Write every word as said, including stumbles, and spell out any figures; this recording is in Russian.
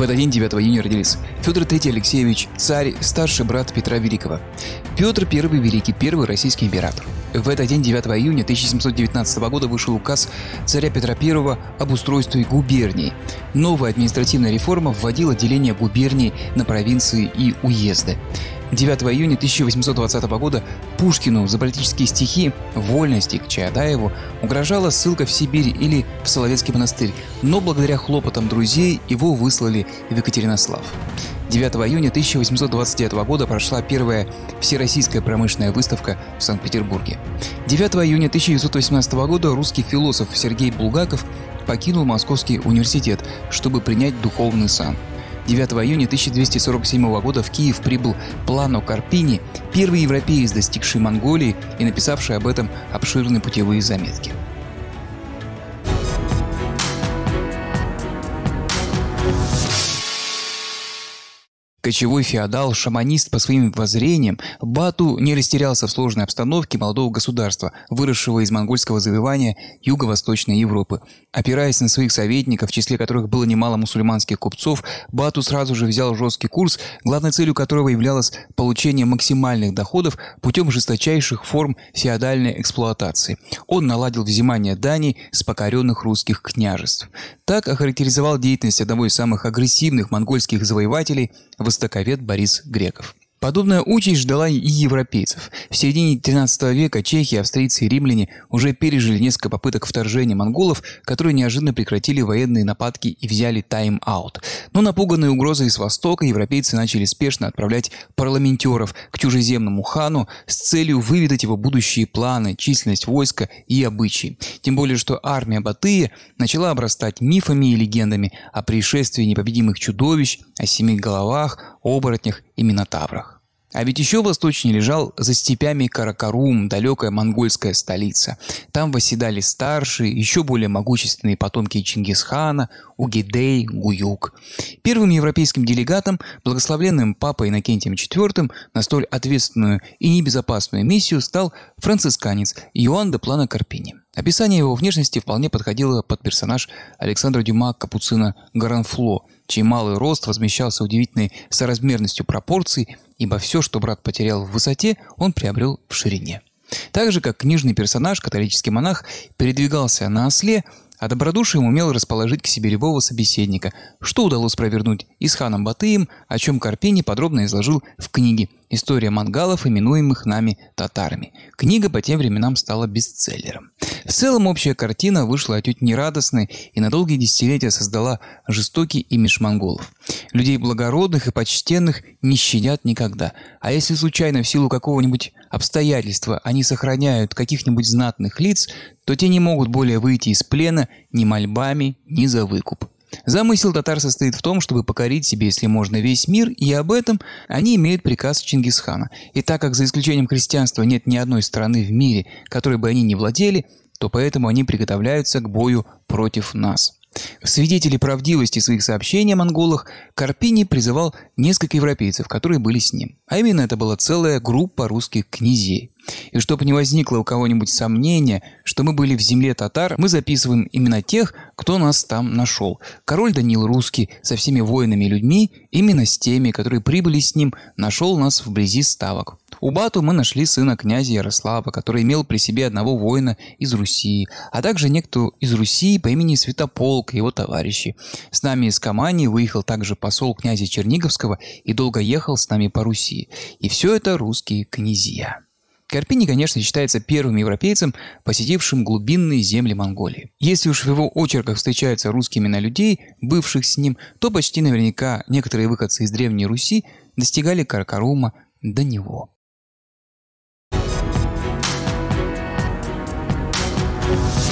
В этот день, девятого июня, родились Федор третий Алексеевич, царь, старший брат Петра Великого. Петр первый Великий, первый российский император. В этот день, девятого июня тысяча семьсот девятнадцатого года, вышел указ царя Петра Первого об устройстве губерний. Новая административная реформа вводила деление губерний на провинции и уезды. девятого июня тысяча восемьсот двадцатого года Пушкину за политические стихи «Вольности» к Чаадаеву угрожала ссылка в Сибирь или в Соловецкий монастырь, но благодаря хлопотам друзей его выслали в Екатеринослав. девятого июня тысяча восемьсот двадцать девятого года прошла первая всероссийская промышленная выставка в Санкт-Петербурге. девятого июня тысяча девятьсот восемнадцатого года русский философ Сергей Булгаков покинул Московский университет, чтобы принять духовный сан. девятого июня тысяча двести сорок седьмого года в Киев прибыл Плано Карпини, первый европеец, достигший Монголии и написавший об этом обширные путевые заметки. Кочевой феодал, шаманист по своим воззрениям, Бату не растерялся в сложной обстановке молодого государства, выросшего из монгольского завоевания Юго-Восточной Европы. Опираясь на своих советников, в числе которых было немало мусульманских купцов, Бату сразу же взял жесткий курс, главной целью которого являлось получение максимальных доходов путем жесточайших форм феодальной эксплуатации. Он наладил взимание дани с покоренных русских княжеств. Так охарактеризовал деятельность одного из самых агрессивных монгольских завоевателей востоковед Борис Греков. Подобная участь ждала и европейцев. В середине тринадцатого века чехи, австрийцы и римляне уже пережили несколько попыток вторжения монголов, которые неожиданно прекратили военные нападки и взяли тайм-аут. Но напуганные угрозой с востока, европейцы начали спешно отправлять парламентеров к чужеземному хану с целью выведать его будущие планы, численность войска и обычаи. Тем более, что армия Батыя начала обрастать мифами и легендами о пришествии непобедимых чудовищ, о семи головах, оборотнях и минотаврах. А ведь еще восточнее лежал за степями Каракарум, далекая монгольская столица. Там восседали старшие, еще более могущественные потомки Чингисхана, Угидей, Гуюк. Первым европейским делегатом, благословленным папой Иннокентием четвёртым, на столь ответственную и небезопасную миссию стал францисканец Иоанн де Плано Карпини. Описание его внешности вполне подходило под персонаж Александра Дюма Капуцина Горанфло, чей малый рост возмещался удивительной соразмерностью пропорций, ибо все, что брат потерял в высоте, он приобрел в ширине. Так же, как книжный персонаж, католический монах, передвигался на осле, а добродушием умел расположить к себе любого собеседника, что удалось провернуть и с ханом Батыем, о чем Карпини подробно изложил в книге «История монголов, именуемых нами татарами». Книга по тем временам стала бестселлером. В целом общая картина вышла отнюдь нерадостной и на долгие десятилетия создала жестокий имидж монголов. Людей благородных и почтенных не щадят никогда, а если случайно в силу какого-нибудь обстоятельства они сохраняют каких-нибудь знатных лиц, то те не могут более выйти из плена ни мольбами, ни за выкуп. Замысел татар состоит в том, чтобы покорить себе, если можно, весь мир, и об этом они имеют приказ Чингисхана. И так как за исключением христианства нет ни одной страны в мире, которой бы они не владели, то поэтому они приготовляются к бою против нас. В свидетели правдивости своих сообщений о монголах Карпини призывал несколько европейцев, которые были с ним. А именно это была целая группа русских князей. И чтобы не возникло у кого-нибудь сомнения, что мы были в земле татар, мы записываем именно тех, кто нас там нашел. Король Даниил Русский со всеми воинами и людьми, именно с теми, которые прибыли с ним, нашел нас вблизи ставок. У Бату мы нашли сына князя Ярослава, который имел при себе одного воина из Руси, а также некто из Руси по имени Святополк и его товарищи. С нами из Камани выехал также посол князя Черниговского и долго ехал с нами по Руси. И все это русские князья. Карпини, конечно, считается первым европейцем, посетившим глубинные земли Монголии. Если уж в его очерках встречаются русские имена людей, бывших с ним, то почти наверняка некоторые выходцы из Древней Руси достигали Каракарума до него. We'll be right back.